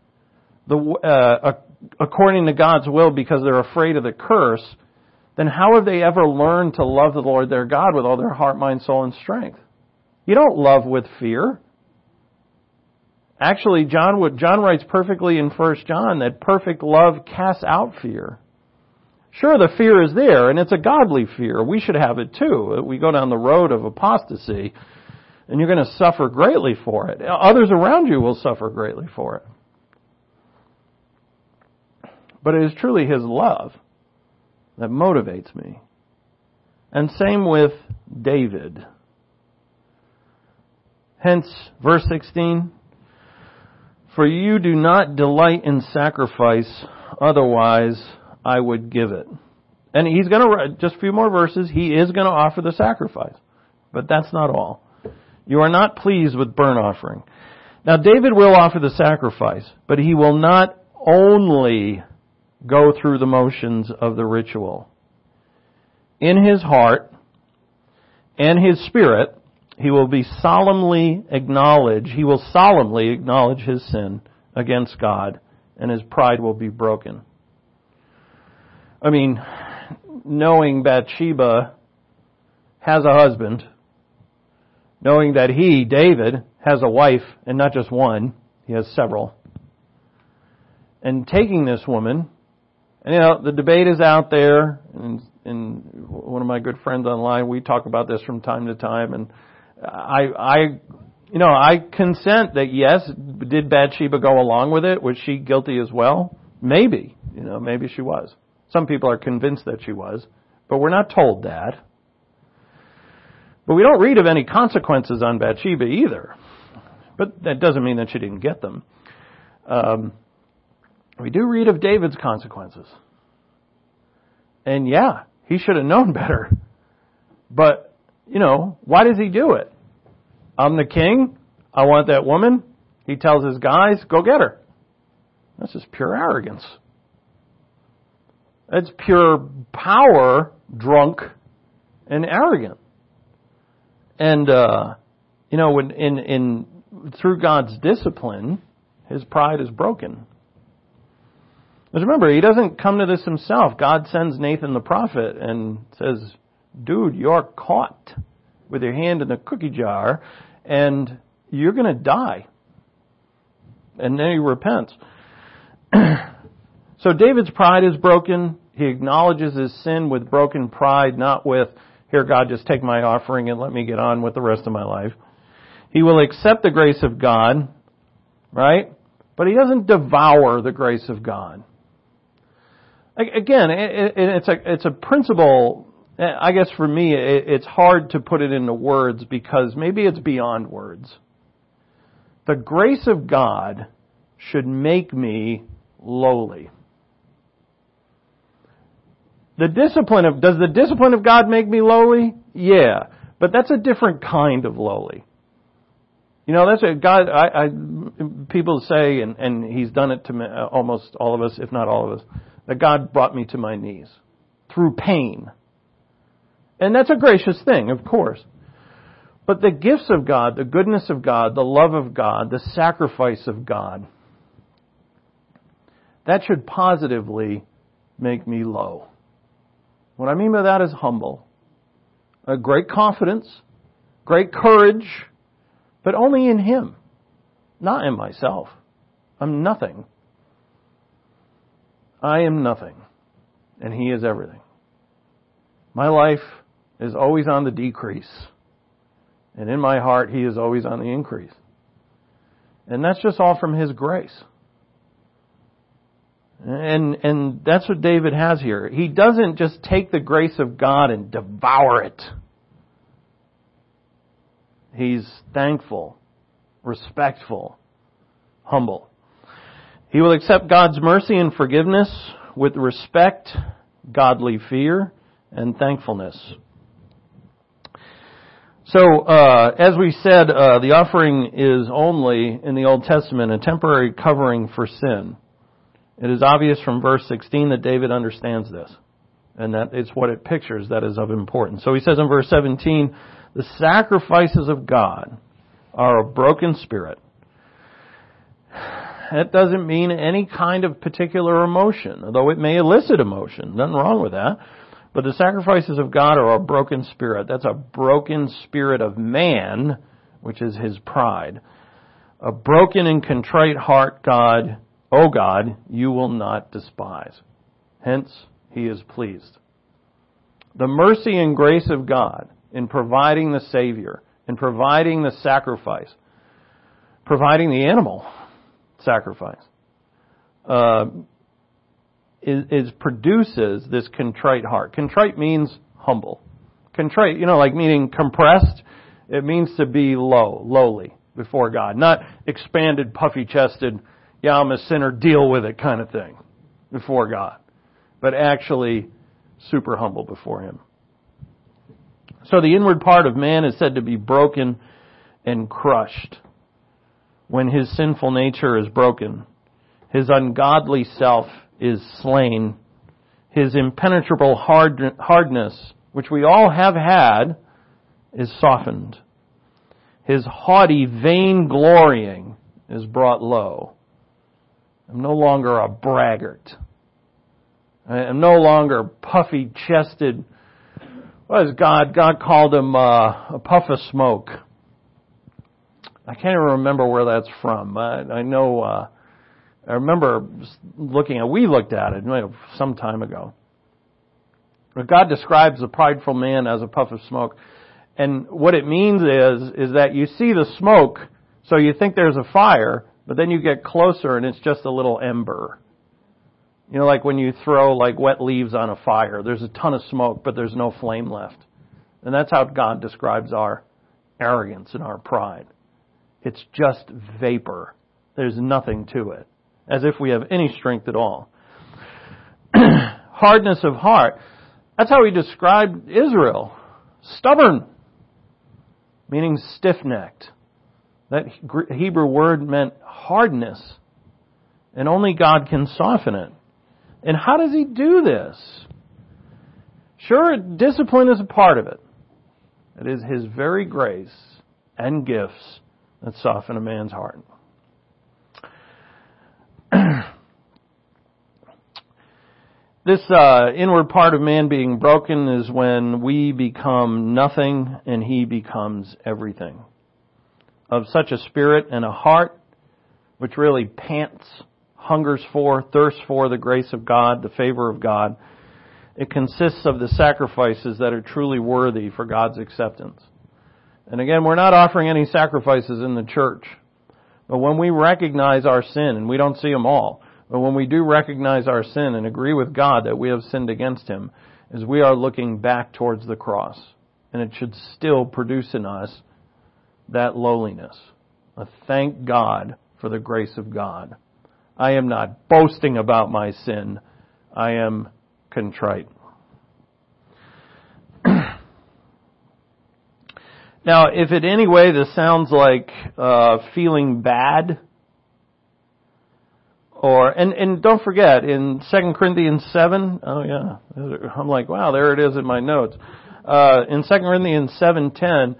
according to God's will because they're afraid of the curse, then how have they ever learned to love the Lord their God with all their heart, mind, soul, and strength? You don't love with fear. Actually, John writes perfectly in 1 John that perfect love casts out fear. Sure, the fear is there, and it's a godly fear. We should have it too. We go down the road of apostasy, and you're going to suffer greatly for it. Others around you will suffer greatly for it. But it is truly His love that motivates me. And same with David. Hence, verse 16, for you do not delight in sacrifice, otherwise I would give it. And he's going to, just a few more verses, he is going to offer the sacrifice. But that's not all. You are not pleased with burnt offering. Now David will offer the sacrifice, but he will not only go through the motions of the ritual. In his heart and his spirit, he will solemnly acknowledge his sin against God, and his pride will be broken. I mean, knowing Bathsheba has a husband, knowing that he, David, has a wife, and not just one, he has several, and taking this woman, and the debate is out there, and one of my good friends online, we talk about this from time to time, and I consent that yes, did Bathsheba go along with it? Was she guilty as well? Maybe. Maybe she was. Some people are convinced that she was, but we're not told that. But we don't read of any consequences on Bathsheba either. But that doesn't mean that she didn't get them. We do read of David's consequences. And yeah, he should have known better. But, why does he do it? I'm the king. I want that woman. He tells his guys, go get her. That's just pure arrogance. It's pure power, drunk, and arrogant. And, when through God's discipline, his pride is broken. Because remember, he doesn't come to this himself. God sends Nathan the prophet and says, dude, you're caught with your hand in the cookie jar and you're going to die. And then he repents. So David's pride is broken. He acknowledges his sin with broken pride, not with, here, God, just take my offering and let me get on with the rest of my life. He will accept the grace of God, right? But he doesn't devour the grace of God. Again, it's a principle. I guess for me, it's hard to put it into words because maybe it's beyond words. The grace of God should make me lowly. Does the discipline of God make me lowly? Yeah, but that's a different kind of lowly. That's a God. People say, and He's done it to almost all of us, if not all of us, that God brought me to my knees through pain. And that's a gracious thing, of course. But the gifts of God, the goodness of God, the love of God, the sacrifice of God, that should positively make me low. What I mean by that is humble. A great confidence, great courage, but only in Him, not in myself. I'm nothing. I am nothing, and He is everything. My life is always on the decrease, and in my heart He is always on the increase. And that's just all from His grace. And that's what David has here. He doesn't just take the grace of God and devour it. He's thankful, respectful, humble. He will accept God's mercy and forgiveness with respect, godly fear, and thankfulness. So, as we said, the offering is only, in the Old Testament, a temporary covering for sin. It is obvious from verse 16 that David understands this, and that it's what it pictures that is of importance. So he says in verse 17, the sacrifices of God are a broken spirit. That doesn't mean any kind of particular emotion, although it may elicit emotion. Nothing wrong with that. But the sacrifices of God are a broken spirit. That's a broken spirit of man, which is his pride. A broken and contrite heart, God, O God, you will not despise. Hence, He is pleased. The mercy and grace of God in providing the Savior, in providing the sacrifice, providing the animal sacrifice, produces this contrite heart. Contrite means humble. Contrite, like meaning compressed. It means to be lowly before God. Not expanded, puffy-chested, yeah, I'm a sinner, deal with it kind of thing before God. But actually super humble before Him. So the inward part of man is said to be broken and crushed. When his sinful nature is broken, his ungodly self is slain, his impenetrable hardness, which we all have had, is softened. His haughty vain glorying is brought low. I'm no longer a braggart. I am no longer puffy-chested. What is God? God called him a puff of smoke. I can't even remember where that's from. I know. I remember we looked at it some time ago. But God describes the prideful man as a puff of smoke. And what it means is that you see the smoke, so you think there's a fire, but then you get closer and it's just a little ember. You know, like when you throw wet leaves on a fire, there's a ton of smoke, but there's no flame left. And that's how God describes our arrogance and our pride. It's just vapor. There's nothing to it. As if we have any strength at all. Hardness of heart. That's how He described Israel. Stubborn. Meaning stiff-necked. That Hebrew word meant hardness. And only God can soften it. And how does He do this? Sure, discipline is a part of it. It is His very grace and gifts that soften a man's heart. This inward part of man being broken is when we become nothing and He becomes everything. Of such a spirit and a heart which really pants, hungers for, thirsts for the grace of God, the favor of God, it consists of the sacrifices that are truly worthy for God's acceptance. And again, we're not offering any sacrifices in the church. But when we recognize our sin, and we don't see them all, but when we do recognize our sin and agree with God that we have sinned against Him, is we are looking back towards the cross. And it should still produce in us that lowliness. A thank God for the grace of God. I am not boasting about my sin. I am contrite. Now, if in any way this sounds like feeling bad, and don't forget, in 2 Corinthians 7, I'm like, wow, there it is in my notes. In 2 Corinthians 7:10,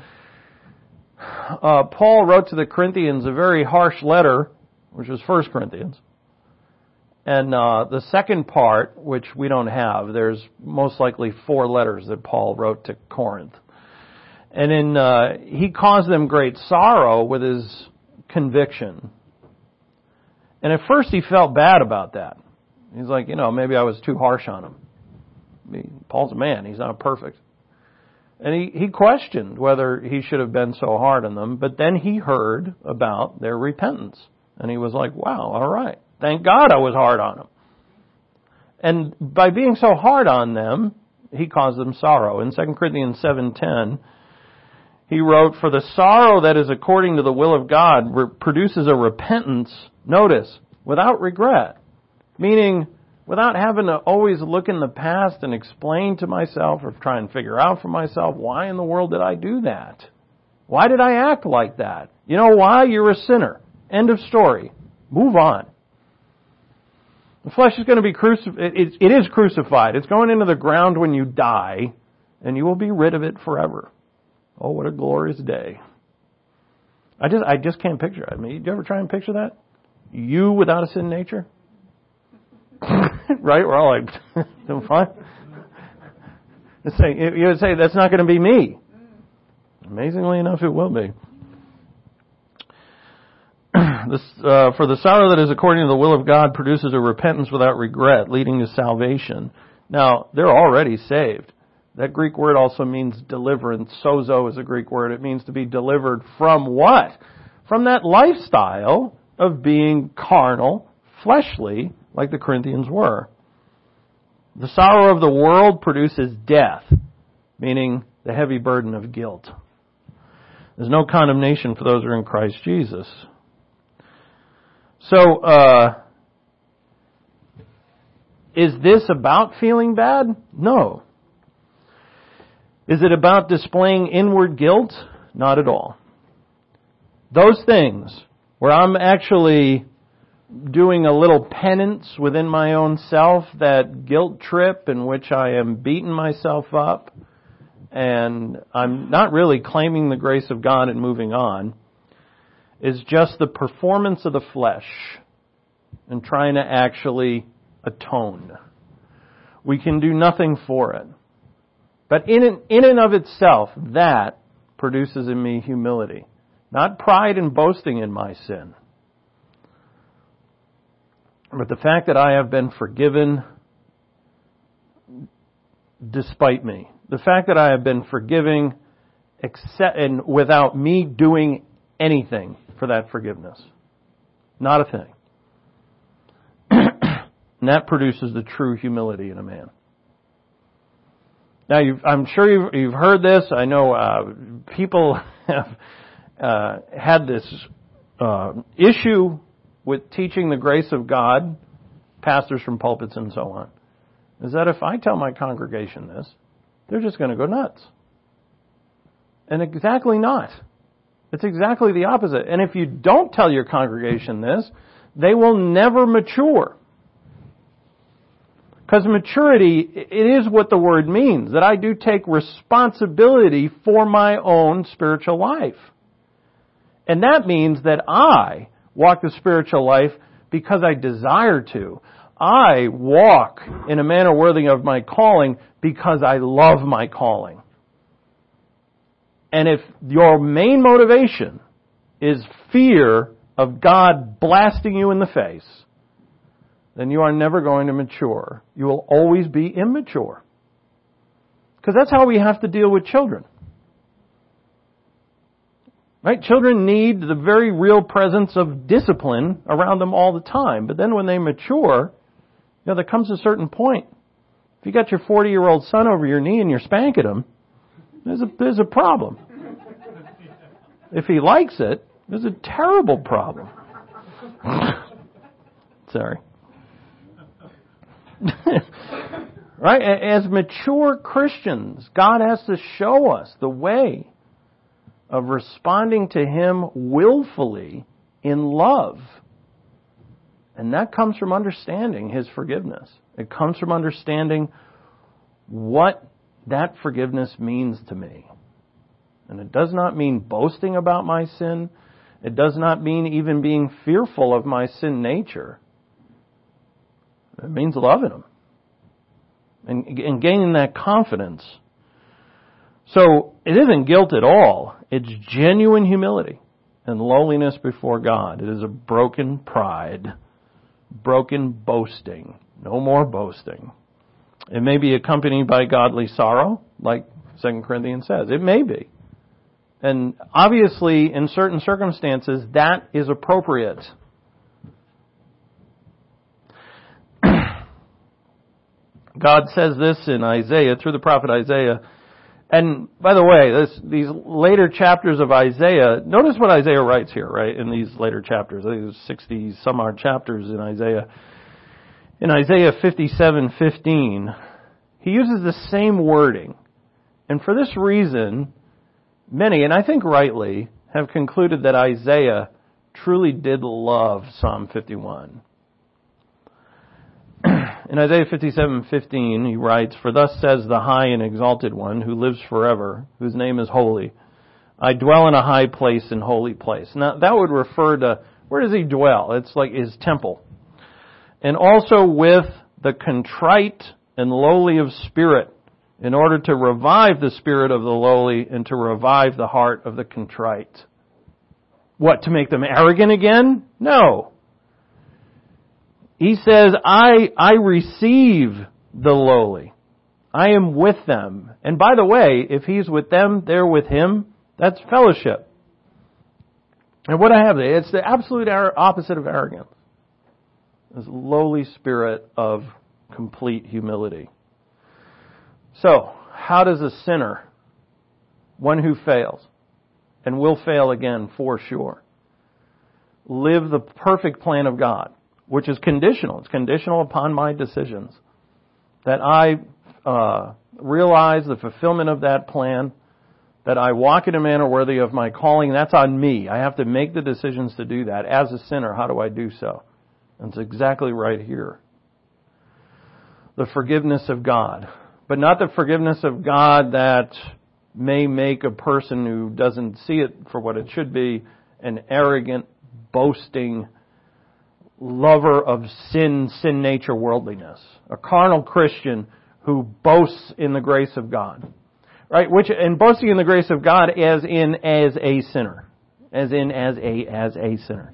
Paul wrote to the Corinthians a very harsh letter, which was 1 Corinthians. And the second part, which we don't have, there's most likely 4 letters that Paul wrote to Corinth. And he caused them great sorrow with his conviction. And at first he felt bad about that. He's like, maybe I was too harsh on him. Paul's a man. He's not perfect. And he questioned whether he should have been so hard on them. But then he heard about their repentance. And he was like, wow, all right. Thank God I was hard on them. And by being so hard on them, he caused them sorrow. In 2 Corinthians 7:10, he wrote, "For the sorrow that is according to the will of God produces a repentance," notice, "without regret." Meaning, without having to always look in the past and explain to myself or try and figure out for myself, why in the world did I do that? Why did I act like that? You know why? You're a sinner. End of story. Move on. The flesh is going to be crucified. It is crucified. It's going into the ground when you die, and you will be rid of it forever. Oh, what a glorious day. I just can't picture it. I mean, do you ever try and picture that? You without a sin nature? Right? We're all like, doing fine. You would say, that's not going to be me. Amazingly enough, it will be. For the sorrow that is according to the will of God produces a repentance without regret, leading to salvation. Now, they're already saved. That Greek word also means deliverance. Sozo is a Greek word. It means to be delivered from what? From that lifestyle of being carnal, fleshly, like the Corinthians were. The sorrow of the world produces death, meaning the heavy burden of guilt. There's no condemnation for those who are in Christ Jesus. So, Is this about feeling bad? No. Is it about displaying inward guilt? Not at all. Those things where I'm actually doing a little penance within my own self, that guilt trip in which I am beating myself up, and I'm not really claiming the grace of God and moving on, is just the performance of the flesh and trying to actually atone. We can do nothing for it. But in and of itself, that produces in me humility. Not pride and boasting in my sin. But the fact that I have been forgiven despite me. The fact that I have been forgiving and without me doing anything for that forgiveness. Not a thing. And that produces the true humility in a man. Now, I'm sure you've heard this. I know people have had this issue with teaching the grace of God, pastors from pulpits and so on, is that if I tell my congregation this, they're just going to go nuts. And exactly not. It's exactly the opposite. And if you don't tell your congregation this, they will never mature. Because maturity, it is what the word means, that I do take responsibility for my own spiritual life. And that means that I walk the spiritual life because I desire to. I walk in a manner worthy of my calling because I love my calling. And if your main motivation is fear of God blasting you in the face, then you are never going to mature. You will always be immature. Because that's how we have to deal with children. Right? Children need the very real presence of discipline around them all the time. But then when they mature, there comes a certain point. If you got your 40-year-old son over your knee and you're spanking him, there's a problem. If he likes it, there's a terrible problem. Sorry. Right? As mature Christians, God has to show us the way of responding to Him willfully in love. And that comes from understanding His forgiveness. It comes from understanding what that forgiveness means to me. And it does not mean boasting about my sin. It does not mean even being fearful of my sin nature. It means loving Him and gaining that confidence. So it isn't guilt at all. It's genuine humility and lowliness before God. It is a broken pride, broken boasting. No more boasting. It may be accompanied by godly sorrow, like 2 Corinthians says. It may be. And obviously, in certain circumstances, that is appropriate. God says this in Isaiah, through the prophet Isaiah. And by the way, these later chapters of Isaiah, notice what Isaiah writes here, right, in these later chapters. I think there's 60 some odd chapters in Isaiah. In Isaiah 57:15, he uses the same wording. And for this reason, many, and I think rightly, have concluded that Isaiah truly did love Psalm 51. In Isaiah 57:15, he writes, "For thus says the high and exalted one, who lives forever, whose name is holy. I dwell in a high place and holy place." Now, that would refer to, where does he dwell? It's like his temple. And also with the contrite and lowly of spirit, in order to revive the spirit of the lowly and to revive the heart of the contrite. What, to make them arrogant again? No. He says, I receive the lowly. I am with them. And by the way, if he's with them, they're with him. That's fellowship. And what I have there, it's the absolute opposite of arrogance. This lowly spirit of complete humility. So, how does a sinner, one who fails, and will fail again for sure, live the perfect plan of God? which is conditional. It's conditional upon my decisions. That I realize the fulfillment of that plan, that I walk in a manner worthy of my calling. That's on me. I have to make the decisions to do that. As a sinner, how do I do so? And it's exactly right here. The forgiveness of God. But not the forgiveness of God that may make a person who doesn't see it for what it should be an arrogant, boasting lover of sin nature, worldliness. A carnal Christian who boasts in the grace of God. Right? And boasting in the grace of God as a sinner. As a sinner.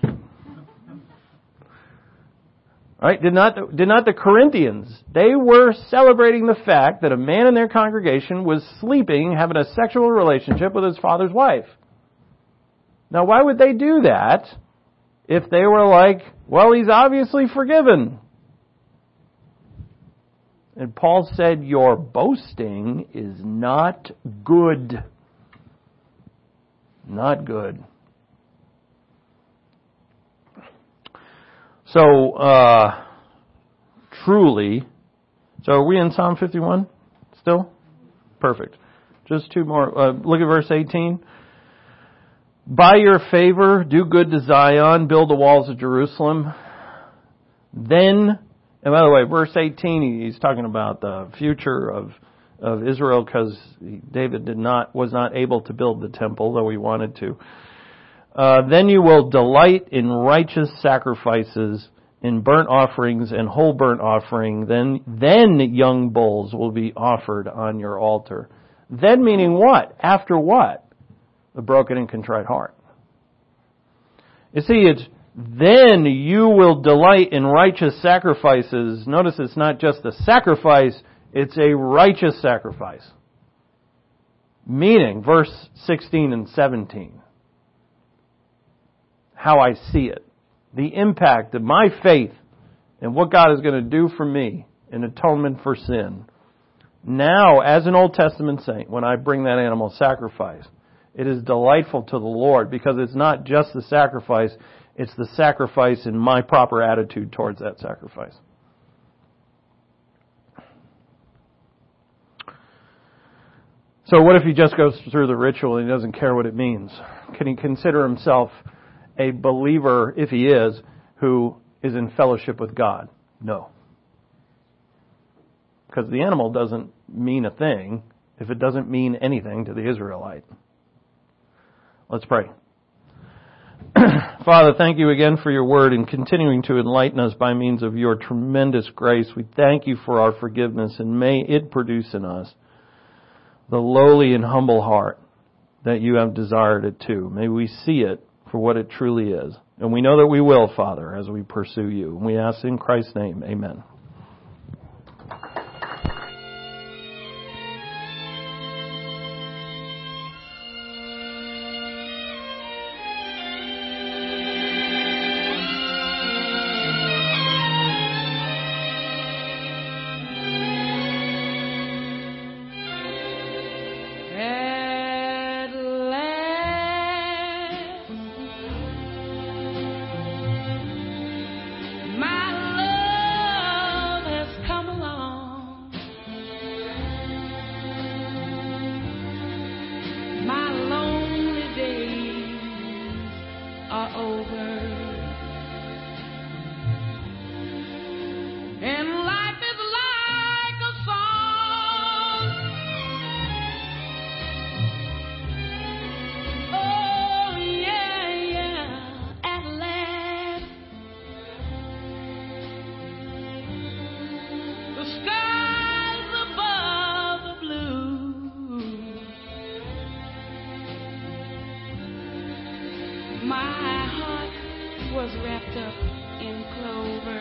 Right? Did not the Corinthians, they were celebrating the fact that a man in their congregation was sleeping, having a sexual relationship with his father's wife. Now why would they do that if they were like, well, he's obviously forgiven? And Paul said, your boasting is not good. Not good. So, truly, so are we in Psalm 51 still? Perfect. Just two more. Look at verse 18. By your favor, do good to Zion, build the walls of Jerusalem. Then, and by the way, verse 18, he's talking about the future of Israel because David was not able to build the temple, though he wanted to. Then you will delight in righteous sacrifices, in burnt offerings and whole burnt offering. Then young bulls will be offered on your altar. Then meaning what? After what? The broken and contrite heart. You see, it's then you will delight in righteous sacrifices. Notice it's not just a sacrifice, it's a righteous sacrifice. Meaning, verse 16 and 17. How I see it. The impact of my faith and what God is going to do for me in atonement for sin. Now, as an Old Testament saint, when I bring that animal sacrifice, it is delightful to the Lord because it's not just the sacrifice, it's the sacrifice in my proper attitude towards that sacrifice. So what if he just goes through the ritual and he doesn't care what it means? Can he consider himself a believer, if he is, who is in fellowship with God? No. Because the animal doesn't mean a thing if it doesn't mean anything to the Israelite. Let's pray. Father, thank you again for your word and continuing to enlighten us by means of your tremendous grace. We thank you for our forgiveness, and may it produce in us the lowly and humble heart that you have desired it to. May we see it for what it truly is. And we know that we will, Father, as we pursue you. And we ask in Christ's name, amen. My heart was wrapped up in clover.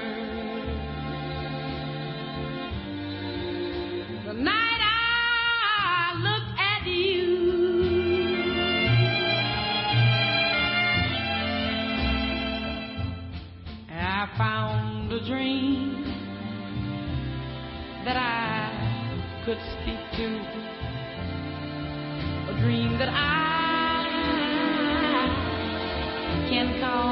The night I looked at you, I found a dream that I could speak to, a dream that I can call